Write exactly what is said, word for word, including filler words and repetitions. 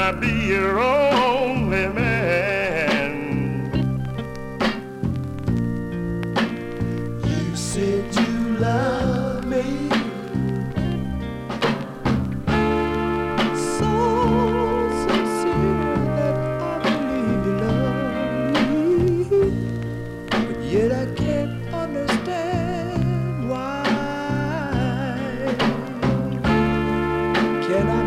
I be your only man? You said you love me so sincere that I believe you love me, but yet I can't understand why. Can I